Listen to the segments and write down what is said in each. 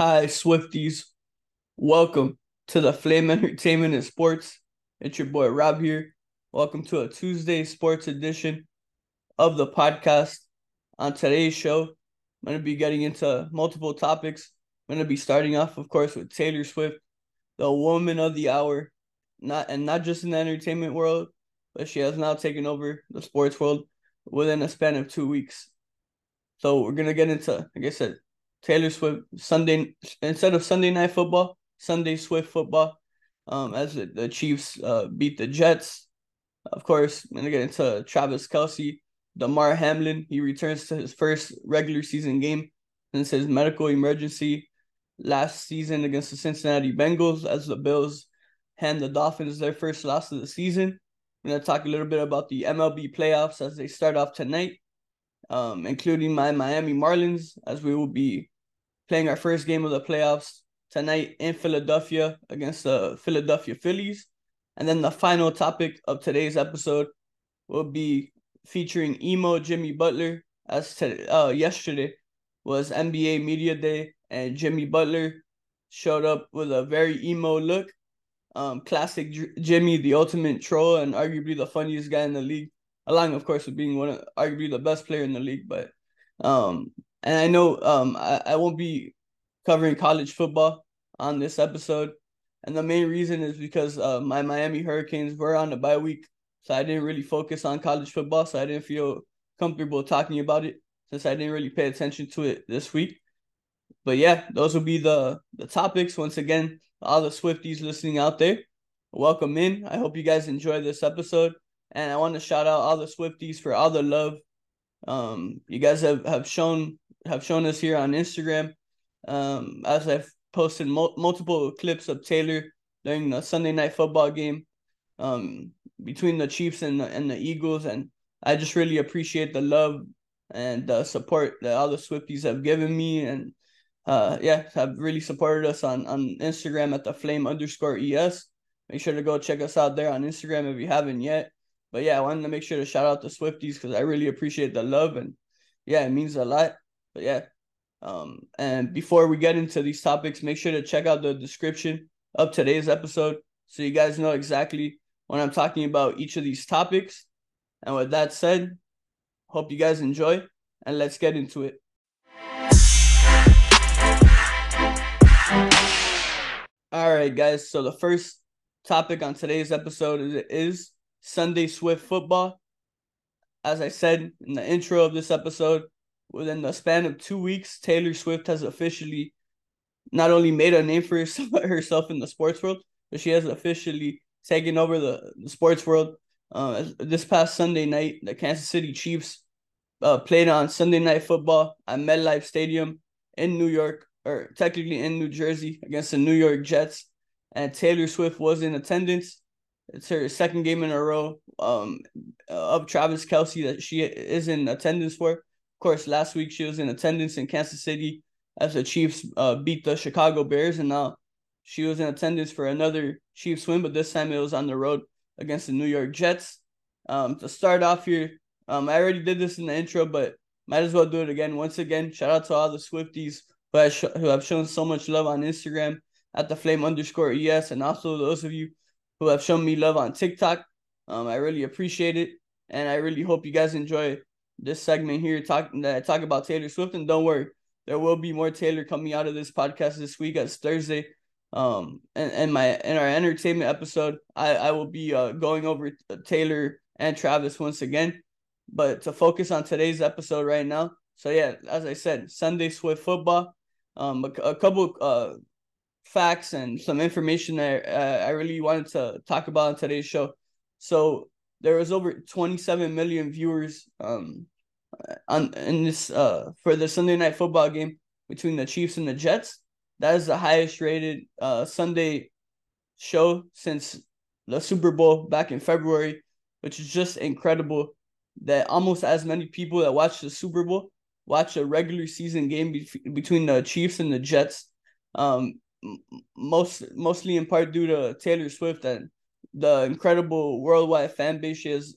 Hi, Swifties. Welcome to the Flame Entertainment and Sports. It's your boy Rob here. Welcome to a Tuesday sports edition of the podcast. On today's show, I'm going to be getting into multiple topics. I'm going to be starting off, of course, with Taylor Swift, the woman of the hour, not just in the entertainment world, but she has now taken over the sports world within a span of 2 weeks. So we're gonna get into, like I said, Taylor Swift Sunday instead of Sunday Night Football, Sunday Swift football. As the Chiefs beat the Jets. Of course, I'm gonna get into Travis Kelce, Damar Hamlin. He returns to his first regular season game since his medical emergency last season against the Cincinnati Bengals as the Bills hand the Dolphins their first loss of the season. I'm gonna talk a little bit about the MLB playoffs as they start off tonight, including my Miami Marlins, as we will be playing our first game of the playoffs tonight in Philadelphia against the Philadelphia Phillies. And then the final topic of today's episode will be featuring emo Jimmy Butler, as yesterday was NBA Media Day, and Jimmy Butler showed up with a very emo look. Classic Jimmy, the ultimate troll and arguably the funniest guy in the league, along, of course, with being one of arguably the best player in the league. But and I know I won't be covering college football on this episode, and the main reason is because my Miami Hurricanes were on a bye week, so I didn't really focus on college football, so I didn't feel comfortable talking about it since I didn't really pay attention to it this week. But yeah, those will be the topics. Once again, all the Swifties listening out there, welcome in. I hope you guys enjoy this episode. And I want to shout out all the Swifties for all the love. You guys have shown us here on Instagram. As I've posted multiple clips of Taylor during the Sunday Night Football game, between the Chiefs and the Eagles, and I just really appreciate the love and the support that all the Swifties have given me, and yeah, have really supported us on Instagram at the flame_es. Make sure to go check us out there on Instagram if you haven't yet. But yeah, I wanted to make sure to shout out the Swifties because I really appreciate the love, and yeah, it means a lot. But yeah, and before we get into these topics, make sure to check out the description of today's episode so you guys know exactly when I'm talking about each of these topics. And with that said, hope you guys enjoy, and let's get into it. All right, guys. So the first topic on today's episode is Sunday Swift football. As I said in the intro of this episode, within the span of 2 weeks, Taylor Swift has officially not only made a name for herself in the sports world, but she has officially taken over the sports world. This past Sunday night, the Kansas City Chiefs played on Sunday Night Football at MetLife Stadium in New York, or technically in New Jersey, against the New York Jets. And Taylor Swift was in attendance. It's her second game in a row of Travis Kelce that she is in attendance for. Of course, last week she was in attendance in Kansas City as the Chiefs beat the Chicago Bears, and now she was in attendance for another Chiefs win, but this time it was on the road against the New York Jets. To start off here, I already did this in the intro, but might as well do it again. Once again, shout out to all the Swifties who have shown so much love on Instagram at the flame_es, and also those of you who have shown me love on TikTok. I really appreciate it, and I really hope you guys enjoy this segment here that I talk about Taylor Swift. And don't worry, there will be more Taylor coming out of this podcast this week as Thursday. In our entertainment episode, I will be going over Taylor and Travis once again. But to focus on today's episode right now, so yeah, as I said, Sunday Swift football. A couple facts and some information that I really wanted to talk about on today's show. So there was over 27 million viewers in this for the Sunday Night Football game between the Chiefs and the Jets. That is the highest rated Sunday show since the Super Bowl back in February, which is just incredible that almost as many people that watch the Super Bowl watch a regular season game between the Chiefs and the Jets. Mostly in part due to Taylor Swift and the incredible worldwide fan base she has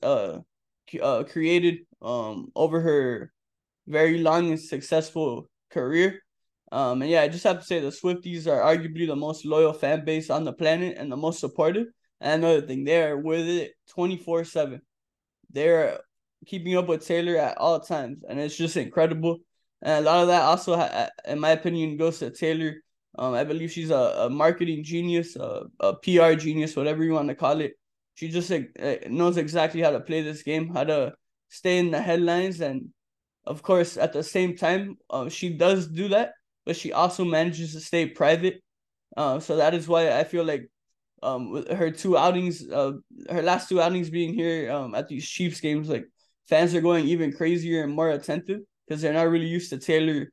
created over her very long and successful career. And yeah, I just have to say the Swifties are arguably the most loyal fan base on the planet and the most supportive. And another thing, they're with it 24/7. They're keeping up with Taylor at all times, and it's just incredible. And a lot of that also, in my opinion, goes to Taylor. I believe she's a marketing genius, a PR genius, whatever you want to call it. She just knows exactly how to play this game, how to stay in the headlines, and of course, at the same time, she does do that, but she also manages to stay private. So that is why I feel like with her two outings, her last two outings being here at these Chiefs games, like fans are going even crazier and more attentive because they're not really used to Taylor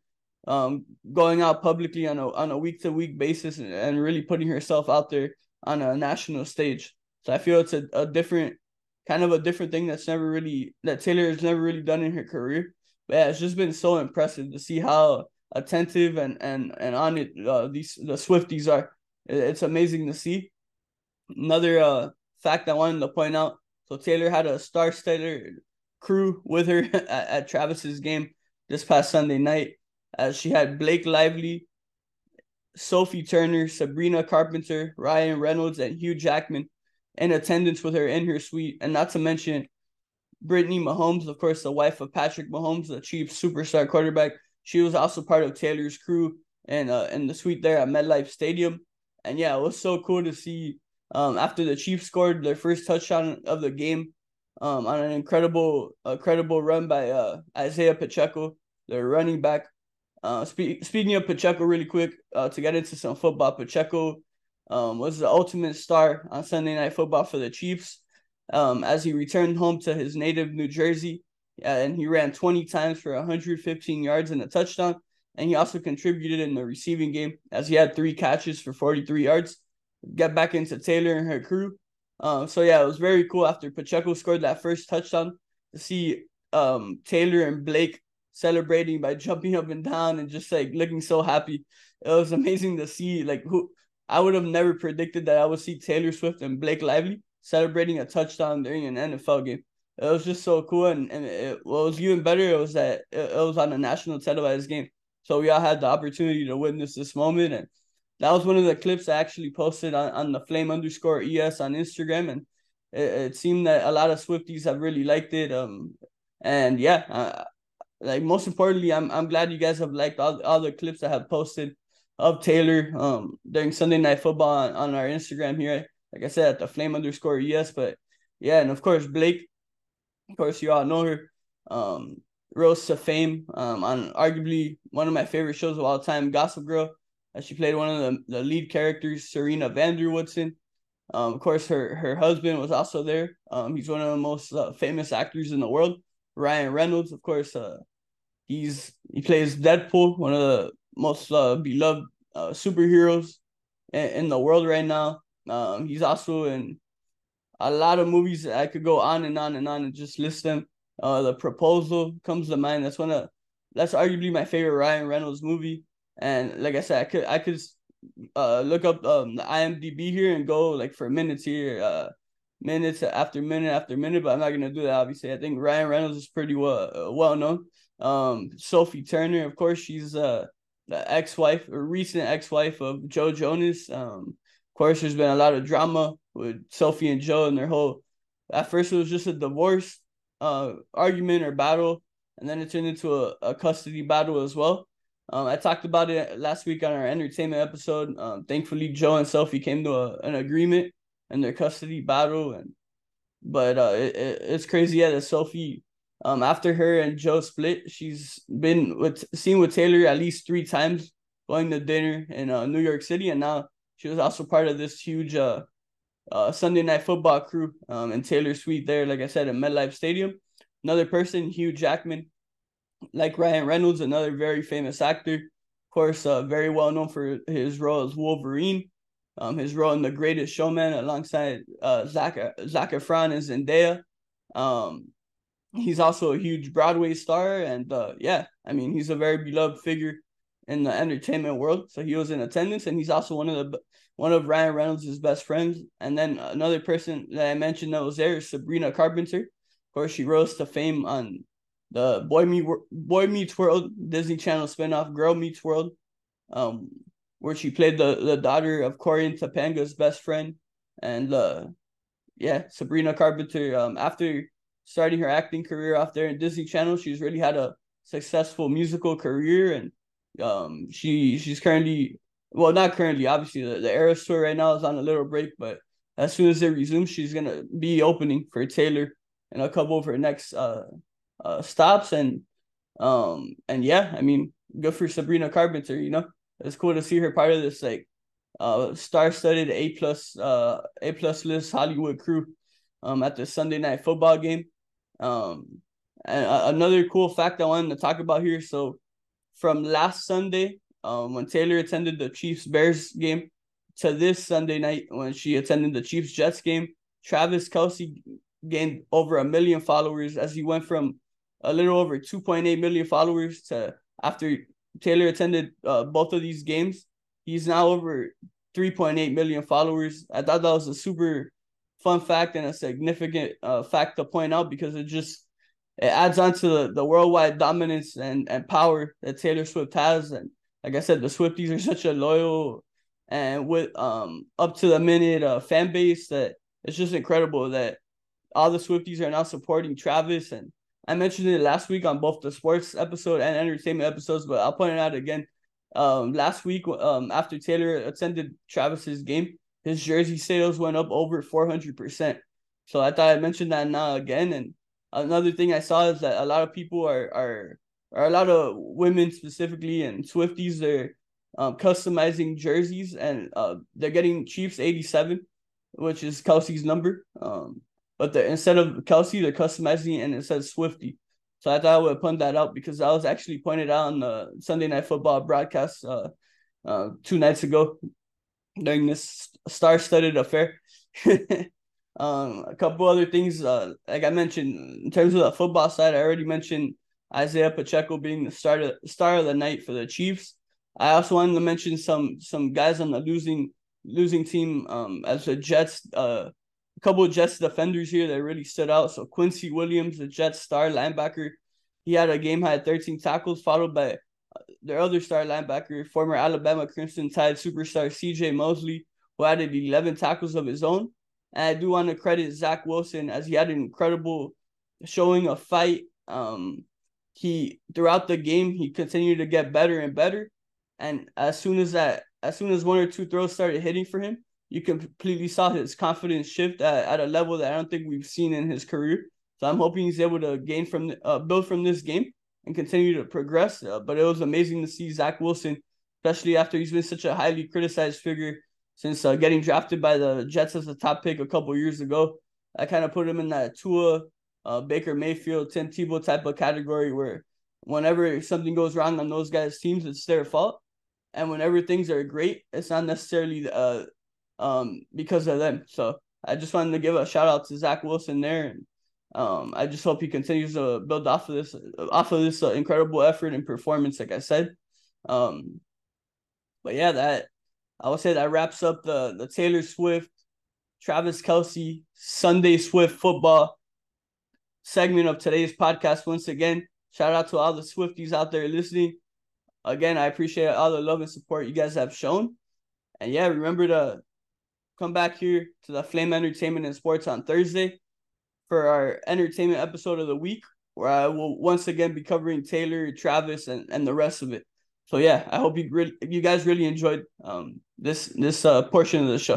going out publicly on a week to week basis and really putting herself out there on a national stage. So I feel it's a different kind of a different thing that Taylor has never really done in her career. But yeah, it's just been so impressive to see how attentive and on it the Swifties are. It's amazing to see. Another fact I wanted to point out. So Taylor had a star-studded crew with her at Travis's game this past Sunday night. She had Blake Lively, Sophie Turner, Sabrina Carpenter, Ryan Reynolds, and Hugh Jackman in attendance with her in her suite. And not to mention Brittany Mahomes, of course, the wife of Patrick Mahomes, the Chiefs superstar quarterback. She was also part of Taylor's crew and in the suite there at MetLife Stadium. And yeah, it was so cool to see after the Chiefs scored their first touchdown of the game on an incredible run by Isaiah Pacheco, their running back. Speaking of Pacheco, really quick, to get into some football, Pacheco was the ultimate star on Sunday Night Football for the Chiefs as he returned home to his native New Jersey. And he ran 20 times for 115 yards and a touchdown. And he also contributed in the receiving game as he had 3 catches for 43 yards. Get back into Taylor and her crew. So yeah, it was very cool after Pacheco scored that first touchdown to see Taylor and Blake celebrating by jumping up and down and just like looking so happy. It was amazing to see like who I would have never predicted that I would see Taylor Swift and Blake Lively celebrating a touchdown during an NFL game. It was just so cool, and what was even better it was that it was on a national televised game, so we all had the opportunity to witness this moment, and that was one of the clips I actually posted on the flame_es on Instagram, and it seemed that a lot of Swifties have really liked it. And yeah, like most importantly, I'm glad you guys have liked all the clips I have posted of Taylor during Sunday Night Football on our Instagram here. Like I said, at the flame_es. But yeah, and of course Blake, of course you all know her. Rose to fame on arguably one of my favorite shows of all time, Gossip Girl. She played one of the lead characters, Serena Vanderwoodson. Of course, her husband was also there. He's one of the most famous actors in the world, Ryan Reynolds. Of course, he plays Deadpool, one of the most beloved superheroes in the world right now. He's also in a lot of movies. I could go on and on and on and just list them. The Proposal comes to mind. That's arguably my favorite Ryan Reynolds movie. And like I said, I could look up the IMDb here and go like for minutes here, minutes after minute. But I'm not gonna do that. Obviously, I think Ryan Reynolds is pretty well known. Sophie Turner, of course, she's the ex-wife or recent ex-wife of Joe Jonas. Of course, there's been a lot of drama with Sophie and Joe and their whole. At first, it was just a divorce argument or battle, and then it turned into a custody battle as well. I talked about it last week on our entertainment episode. Thankfully, Joe and Sophie came to an agreement in their custody battle, but it's crazy that Sophie, after her and Joe split, she's been seen with Taylor at least 3 times, going to dinner in New York City, and now she was also part of this huge Sunday Night Football crew in Taylor suite there, like I said, in MetLife Stadium. Another person, Hugh Jackman, like Ryan Reynolds, another very famous actor. Of course, very well known for his role as Wolverine, his role in The Greatest Showman alongside Zac Efron and Zendaya. He's also a huge Broadway star, and yeah, I mean, he's a very beloved figure in the entertainment world. So he was in attendance, and he's also one of Ryan Reynolds' best friends. And then another person that I mentioned that was there is Sabrina Carpenter. Of course, she rose to fame on the Boy Meets World Disney Channel spinoff Girl Meets World. um, where she played the daughter of Corian Topanga's best friend. And yeah, Sabrina Carpenter, after starting her acting career off there in Disney Channel, she's really had a successful musical career. And she's currently, well, not currently, obviously the Eras tour right now is on a little break, but as soon as it resumes, she's gonna be opening for Taylor in a couple of her next stops. And yeah, I mean, good for Sabrina Carpenter. It's cool to see her part of this like star-studded A plus list Hollywood crew at the Sunday night football game. And another cool fact I wanted to talk about here. So from last Sunday, when Taylor attended the Chiefs Bears game, to this Sunday night when she attended the Chiefs Jets game, Travis Kelce gained over 1 million followers as he went from a little over 2.8 million followers to, after Taylor attended both of these games, he's now over 3.8 million followers. I thought that was a super fun fact and a significant fact to point out, because it adds on to the worldwide dominance and power that Taylor Swift has. And like I said, the Swifties are such a loyal and with up to the minute fan base that it's just incredible that all the Swifties are now supporting Travis. And I mentioned it last week on both the sports episode and entertainment episodes, but I'll point it out again. Last week, after Taylor attended Travis's game, his jersey sales went up over 400%. So I thought I'd mention that now again. And another thing I saw is that a lot of people are a lot of women specifically and Swifties, they're customizing jerseys, and they're getting Chiefs 87, which is Kelce's number. But instead of Kelce, they're customizing it and it says Swifty. So I thought I would point that out because that was actually pointed out on the Sunday Night Football broadcast 2 nights ago during this star-studded affair. A couple other things, like I mentioned, in terms of the football side, I already mentioned Isaiah Pacheco being the star of the night for the Chiefs. I also wanted to mention some guys on the losing team, as the Jets. A couple of Jets defenders here that really stood out. So Quincy Williams, the Jets star linebacker, he had a game-high 13 tackles, followed by their other star linebacker, former Alabama Crimson Tide superstar C.J. Mosley, who added 11 tackles of his own. And I do want to credit Zach Wilson, as he had an incredible showing of fight. He throughout the game, he continued to get better and better. And as soon as one or two throws started hitting for him, you completely saw his confidence shift at a level that I don't think we've seen in his career. So I'm hoping he's able to build from this game and continue to progress. But it was amazing to see Zach Wilson, especially after he's been such a highly criticized figure since getting drafted by the Jets as a top pick a couple years ago. I kind of put him in that Tua, Baker Mayfield, Tim Tebow type of category, where whenever something goes wrong on those guys' teams, it's their fault. And whenever things are great, it's not necessarily because of them. So I just wanted to give a shout out to Zach Wilson there, and I just hope he continues to build off of this incredible effort and performance, like I said. But yeah, that I would say that wraps up the Taylor Swift, Travis Kelce Sunday Swift football segment of today's podcast. Once again, shout out to all the Swifties out there listening. Again, I appreciate all the love and support you guys have shown. And yeah, remember to come back here to the Flame Entertainment and Sports on Thursday for our entertainment episode of the week, where I will once again be covering Taylor, Travis, and the rest of it. So yeah, I hope you guys really enjoyed this portion of the show.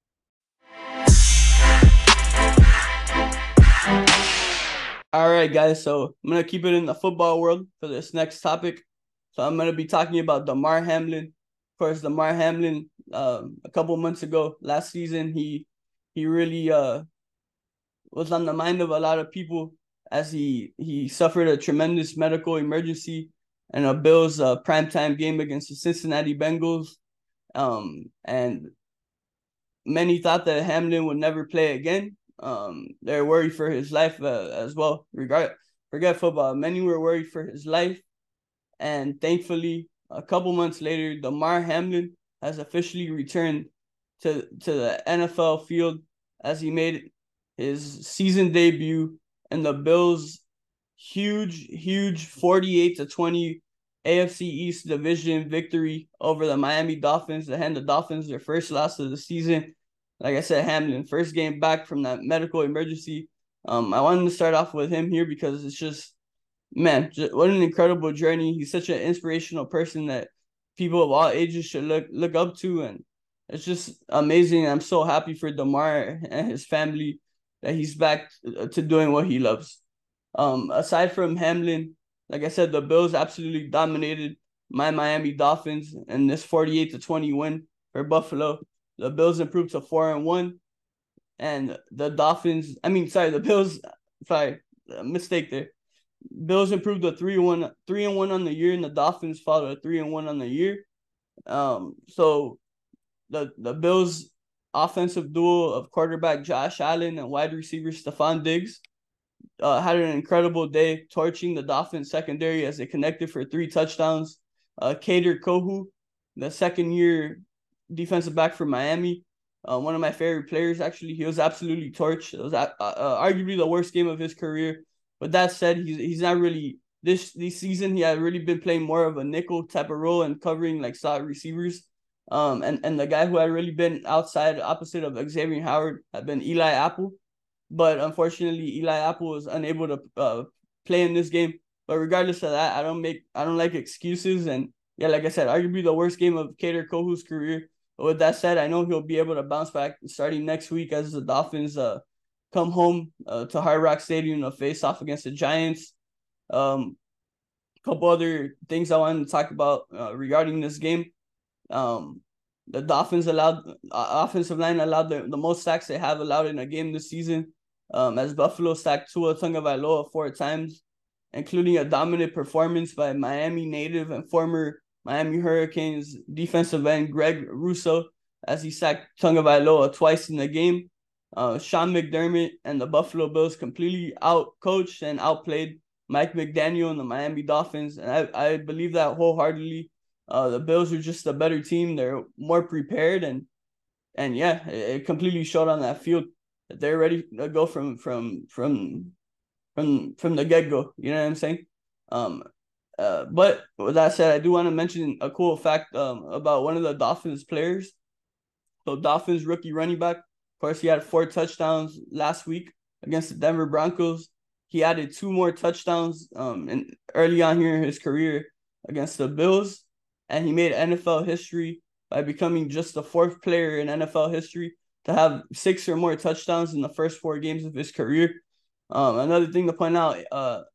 All right, guys. So I'm gonna keep it in the football world for this next topic. So I'm gonna be talking about Damar Hamlin. Of course, Damar Hamlin, a couple months ago, last season, he really was on the mind of a lot of people as he suffered a tremendous medical emergency in a Bills primetime game against the Cincinnati Bengals. And many thought that Hamlin would never play again. They're worried for his life as well. Forget football. Many were worried for his life. And thankfully, a couple months later, Damar Hamlin has officially returned to the NFL field as he made his season debut in the Bills' huge 48-20 AFC East division victory over the Miami Dolphins to hand the Dolphins their first loss of the season. Like I said, Hamlin, first game back from that medical emergency. I wanted to start off with him here because it's just, man, what an incredible journey. He's such an inspirational person that people of all ages should look up to, and it's just amazing. I'm so happy for Damar and his family that he's back to doing what he loves. Aside from Hamlin, like I said, the Bills absolutely dominated my Miami Dolphins in this 48-20 win for Buffalo. The Bills improved to 4-1, and the Bills. Sorry, mistake there. Bills improved to 3-1 on the year, and the Dolphins followed a 3-1 on the year. So the Bills offensive duo of quarterback Josh Allen and wide receiver Stephon Diggs had an incredible day, torching the Dolphins secondary as they connected for 3 touchdowns. Kader Kohou, the second-year defensive back for Miami, one of my favorite players, actually. He was absolutely torched. It was arguably the worst game of his career. But that said, he's not really this season. He had really been playing more of a nickel type of role and covering like slot receivers. And the guy who had really been outside opposite of Xavier Howard had been Eli Apple. But unfortunately, Eli Apple was unable to play in this game. But regardless of that, I don't like excuses. And yeah, like I said, arguably the worst game of Kader Kohou's career. But with that said, I know he'll be able to bounce back starting next week as the Dolphins come home to Hard Rock Stadium to face off against the Giants. Couple other things I wanted to talk about regarding this game. The Dolphins offensive line allowed the most sacks they have allowed in a game this season. As Buffalo sacked Tua Tagovailoa 4 times, including a dominant performance by Miami native and former Miami Hurricanes defensive end Greg Rousseau as he sacked Tagovailoa twice in the game. Sean McDermott and the Buffalo Bills completely outcoached and outplayed Mike McDaniel and the Miami Dolphins, and I believe that wholeheartedly. The Bills are just a better team. They're more prepared, and yeah, it completely showed on that field that they're ready to go from the get-go. You know what I'm saying? But with that said, I do want to mention a cool fact about one of the Dolphins players. So Dolphins rookie running back, of course, he had 4 touchdowns last week against the Denver Broncos. He added 2 more touchdowns and early on here in his career against the Bills, and he made NFL history by becoming just the 4th player in NFL history to have 6 or more touchdowns in the first 4 games of his career. Another thing to point out,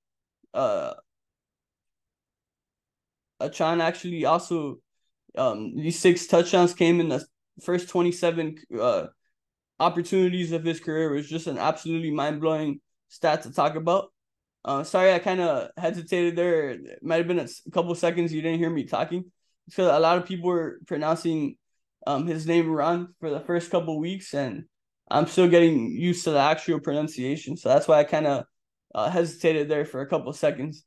Achane actually also, these 6 touchdowns came in the first 27 opportunities of his career. It was just an absolutely mind-blowing stat to talk about. Sorry, I kind of hesitated there. It might have been a couple seconds you didn't hear me talking. Because a lot of people were pronouncing his name wrong for the first couple weeks, and I'm still getting used to the actual pronunciation. So that's why I kind of hesitated there for a couple seconds.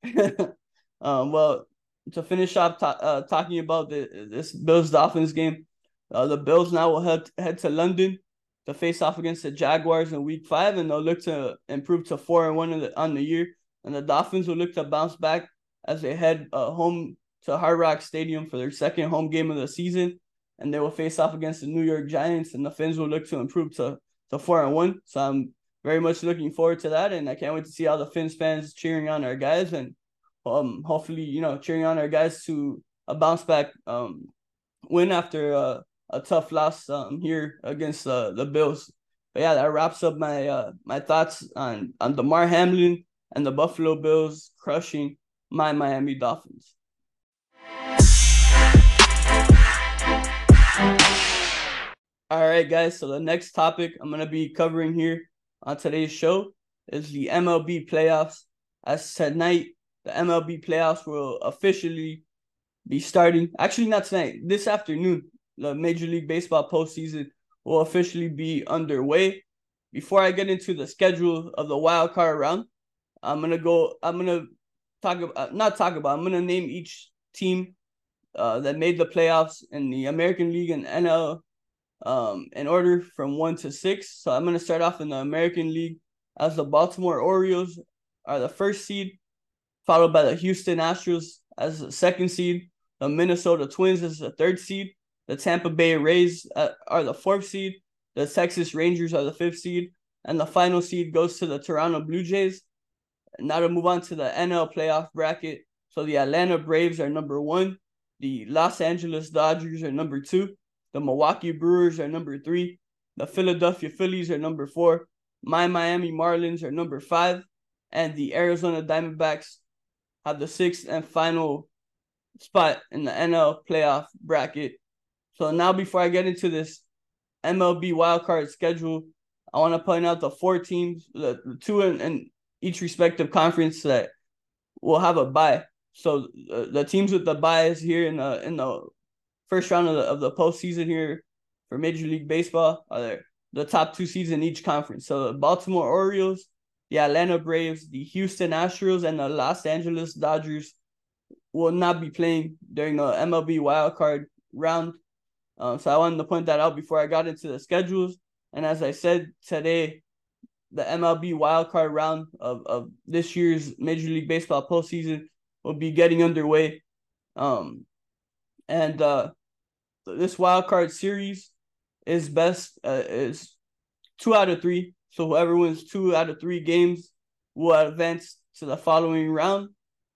Well, to finish off talking about this Bills-Dolphins game, the Bills now will head to London to face off against the Jaguars in Week 5, and they'll look to improve to 4-1 on the year. And the Dolphins will look to bounce back as they head home to Hard Rock Stadium for their second home game of the season, and they will face off against the New York Giants, and the Fins will look to improve to 4-1. So I'm very much looking forward to that, and I can't wait to see all the Fins fans cheering on our guys, and hopefully, cheering on our guys to a bounce back win after a tough loss here against the Bills. But yeah, that wraps up my thoughts on Damar Hamlin and the Buffalo Bills crushing my Miami Dolphins. All right, guys. So the next topic I'm going to be covering here on today's show is the MLB playoffs. As tonight, the MLB playoffs will officially be starting. Actually, not tonight. This afternoon, the Major League Baseball postseason will officially be underway. Before I get into the schedule of the wild card round, I'm going to name each team that made the playoffs in the American League and NL in order from 1 to 6. So I'm going to start off in the American League as the Baltimore Orioles are the first seed, followed by the Houston Astros as the second seed, the Minnesota Twins as the third seed, the Tampa Bay Rays are the fourth seed, the Texas Rangers are the fifth seed, and the final seed goes to the Toronto Blue Jays. Now to move on to the NL playoff bracket. So the Atlanta Braves are number 1, the Los Angeles Dodgers are number 2, the Milwaukee Brewers are number 3, the Philadelphia Phillies are number 4, my Miami Marlins are number 5, and the Arizona Diamondbacks have the 6th and final spot in the NL playoff bracket. So now before I get into this MLB wildcard schedule, I want to point out the 4 teams, the 2 in each respective conference that will have a bye. So the teams with the byes here in the first round of the postseason here for Major League Baseball are the top 2 seeds in each conference. So the Baltimore Orioles, the Atlanta Braves, the Houston Astros, and the Los Angeles Dodgers will not be playing during the MLB wildcard round. So I wanted to point that out before I got into the schedules. And as I said today, the MLB wildcard round of this year's Major League Baseball postseason will be getting underway. And this wildcard series is best is 2 out of 3. So whoever wins 2 out of 3 games will advance to the following round.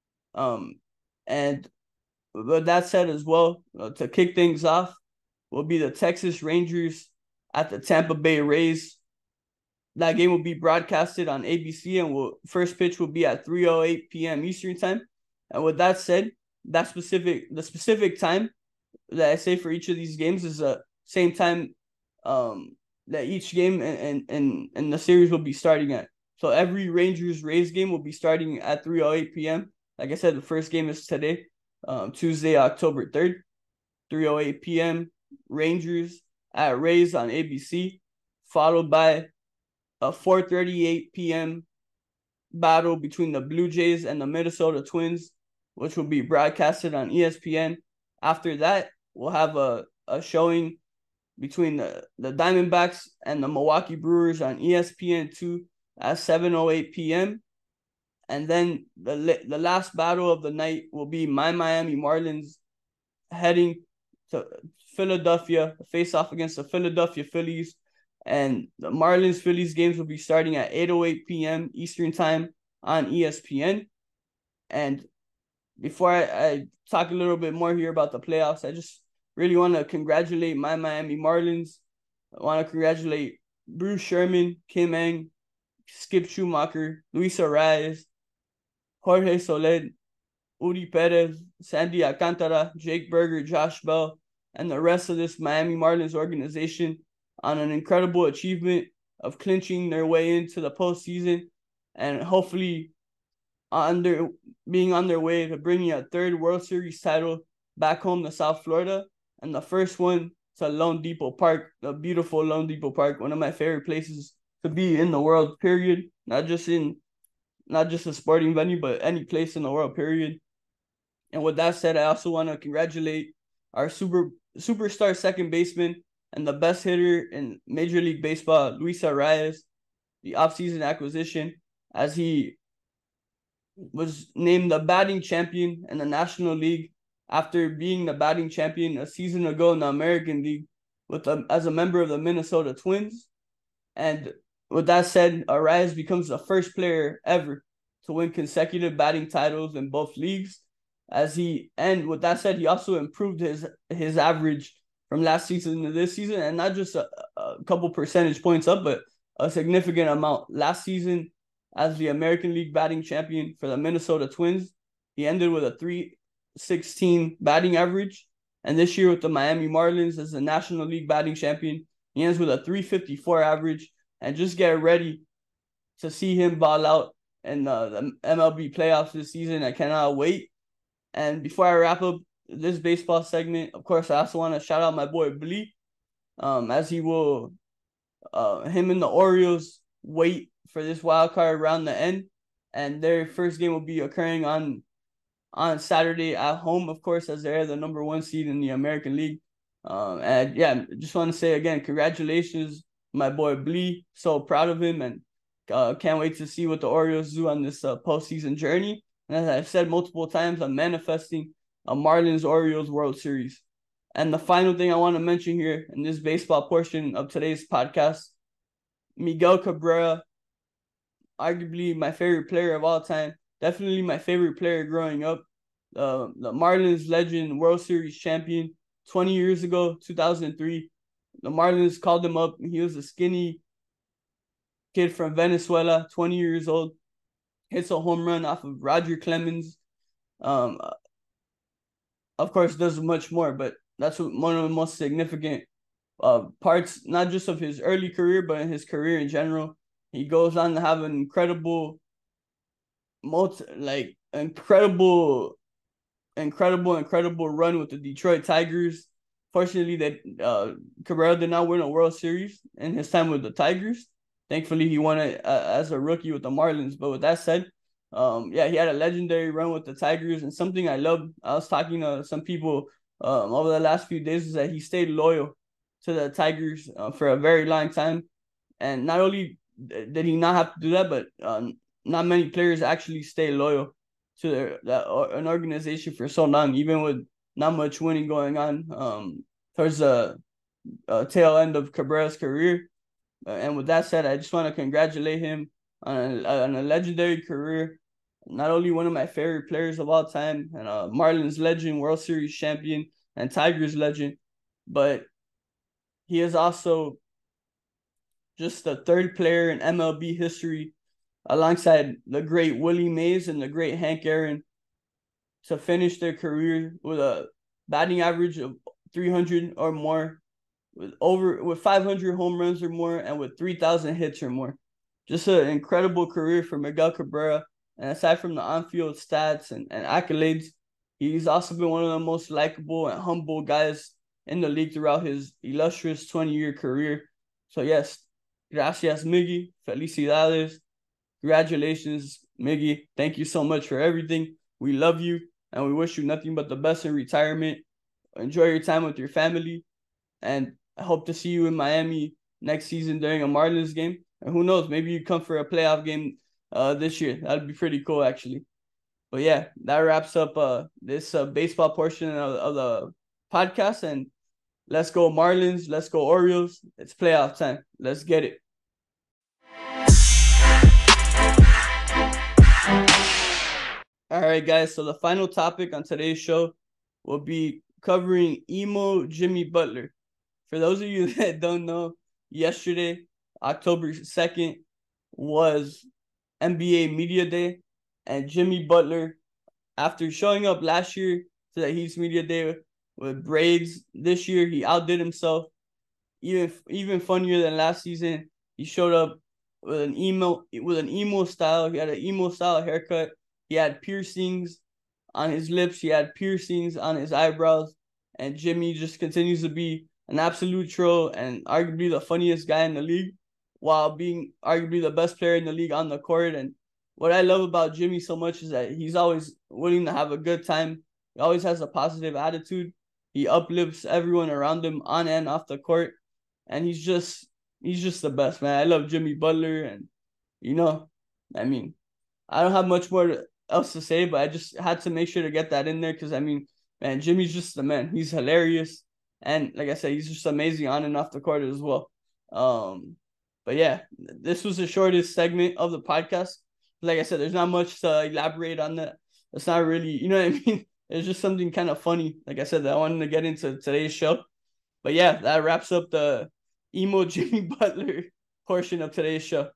And with that said as well, to kick things off, will be the Texas Rangers at the Tampa Bay Rays. That game will be broadcasted on ABC, and first pitch will be at 3:08 p.m. Eastern time. And with that said, the specific time that I say for each of these games is the same time that each game and the series will be starting at. So every Rangers-Rays game will be starting at 3:08 p.m. Like I said, the first game is today, Tuesday, October 3rd, 3:08 p.m. Rangers at Rays on ABC, followed by a 4:38 p.m. battle between the Blue Jays and the Minnesota Twins, which will be broadcasted on ESPN. After that, we'll have a showing between the Diamondbacks and the Milwaukee Brewers on ESPN2 at 7:08 p.m. And then the last battle of the night will be my Miami Marlins heading to Philadelphia, face off against the Philadelphia Phillies. And the Marlins-Phillies games will be starting at 8:08 p.m. Eastern time on ESPN. And before I talk a little bit more here about the playoffs, I just really want to congratulate my Miami Marlins. I want to congratulate Bruce Sherman, Kim Ng, Skip Schumacher, Luis Arraez, Jorge Soler, Uri Perez, Sandy Alcantara, Jake Berger, Josh Bell, and the rest of this Miami Marlins organization on an incredible achievement of clinching their way into the postseason and hopefully being on their way to bringing a 3rd World Series title back home to South Florida, and the first one to Lone Depot Park, the beautiful Lone Depot Park, one of my favorite places to be in the world, period. Not just a sporting venue, but any place in the world, period. And with that said, I also want to congratulate our superstar second baseman and the best hitter in Major League Baseball, Luis Arraez, the offseason acquisition, as he was named the batting champion in the National League after being the batting champion a season ago in the American League as a member of the Minnesota Twins. And with that said, Arraez becomes the first player ever to win consecutive batting titles in both leagues. And with that said, he also improved his average from last season to this season, and not just a couple percentage points up, but a significant amount. Last season, as the American League batting champion for the Minnesota Twins, he ended with a .316 batting average, and this year with the Miami Marlins as the National League batting champion, he ends with a .354 average. And just get ready to see him ball out in the MLB playoffs this season. I cannot wait. And before I wrap up this baseball segment, of course, I also want to shout out my boy Blee, as he will, him and the Orioles wait for this wild card round to end, and their first game will be occurring on Saturday at home, of course, as they're the number 1 seed in the American League. And yeah, just want to say again, congratulations, my boy Blee. So proud of him, and can't wait to see what the Orioles do on this postseason journey. And as I've said multiple times, I'm manifesting a Marlins-Orioles World Series. And the final thing I want to mention here in this baseball portion of today's podcast, Miguel Cabrera, arguably my favorite player of all time, definitely my favorite player growing up. The Marlins legend, World Series champion, 20 years ago, 2003. The Marlins called him up. He was a skinny kid from Venezuela, 20 years old. Hits a home run off of Roger Clemens. Of course, does much more, but that's one of the most significant parts, not just of his early career, but in his career in general. He goes on to have an incredible run with the Detroit Tigers. Fortunately, that Cabrera did not win a World Series in his time with the Tigers. Thankfully, he won it as a rookie with the Marlins. But with that said, he had a legendary run with the Tigers, and something I love. I was talking to some people over the last few days is that he stayed loyal to the Tigers for a very long time, and not only did he not have to do that, but not many players actually stay loyal to an organization for so long, even with not much winning going on towards the tail end of Cabrera's career. And with that said, I just want to congratulate him on a legendary career. Not only one of my favorite players of all time, and a Marlins legend, World Series champion, and Tigers legend, but he is also just the third player in MLB history, alongside the great Willie Mays and the great Hank Aaron, to finish their career with a batting average of 300 or more, with 500 home runs or more, and with 3,000 hits or more. Just an incredible career for Miguel Cabrera. And aside from the on-field stats and accolades, he's also been one of the most likable and humble guys in the league throughout his illustrious 20-year career. So yes, gracias, Miggy. Felicidades. Congratulations, Miggy. Thank you so much for everything. We love you, and we wish you nothing but the best in retirement. Enjoy your time with your family, and I hope to see you in Miami next season during a Marlins game. And who knows, maybe you come for a playoff game this year. That'd be pretty cool, actually. But yeah, that wraps up this baseball portion of the podcast. And let's go Marlins. Let's go Orioles. It's playoff time. Let's get it. All right, guys. So the final topic on today's show will be covering emo Jimmy Butler. For those of you that don't know, yesterday, October 2nd, was NBA Media Day, and Jimmy Butler, after showing up last year to the Heat's Media Day with braids, this year he outdid himself. Even funnier than last season, he showed up with an emo style. He had an emo style haircut. He had piercings on his lips. He had piercings on his eyebrows. And Jimmy just continues to be an absolute troll and arguably the funniest guy in the league, while being arguably the best player in the league on the court. And what I love about Jimmy so much is that he's always willing to have a good time. He always has a positive attitude. He uplifts everyone around him on and off the court. And he's just the best, man. I love Jimmy Butler. And, I mean, I don't have much more else to say, but I just had to make sure to get that in there because, man, Jimmy's just the man. He's hilarious. And like I said, he's just amazing on and off the court as well. But yeah, this was the shortest segment of the podcast. Like I said, there's not much to elaborate on that. It's not really, you know what I mean? It's just something kind of funny. Like I said, that I wanted to get into today's show. But yeah, that wraps up the emo Jimmy Butler portion of today's show.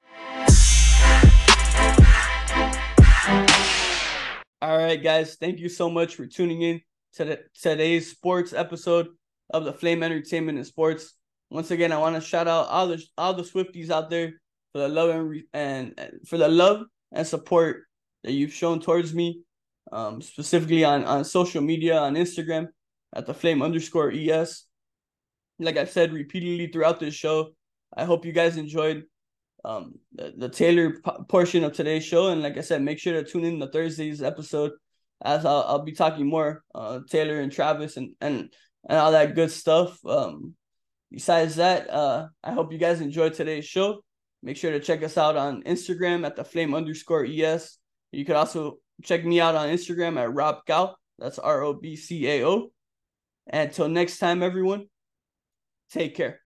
All right, guys. Thank you so much for tuning in to today's sports episode of the Flame Entertainment and Sports. Once again, I want to shout out all the Swifties out there for the love and for the love and support that you've shown towards me, specifically on social media, on Instagram at the Flame_ES. Like I've said repeatedly throughout this show, I hope you guys enjoyed the Taylor portion of today's show. And like I said, make sure to tune in to Thursday's episode, as I'll be talking more Taylor and Travis and all that good stuff. Besides that, I hope you guys enjoyed today's show. Make sure to check us out on Instagram at the Flame_ES. You could also Check me out on Instagram at Robcao. That's ROBCAO. And until next time, everyone, take care.